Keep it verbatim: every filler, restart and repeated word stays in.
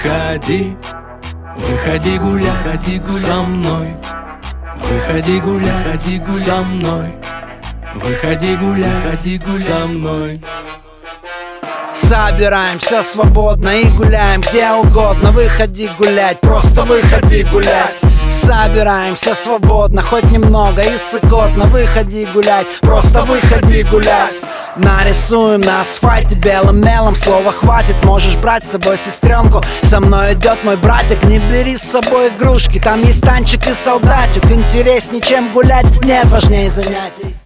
Выходи, выходи гулять, выходи гулять со мной. Выходи гулять, выходи гулять со мной. Выходи гулять, выходи гулять со мной. Собираемся свободно и гуляем где угодно. Выходи гулять, просто выходи гулять. Собираемся свободно, хоть немного и сыкотно. Выходи гулять, просто выходи гулять. Нарисуем на асфальте белым мелом. Слова хватит, можешь брать с собой сестренку. Со мной идет мой братик, не бери с собой игрушки. Там есть танчик и солдатик. Интересней, чем гулять, нет важнее занятий.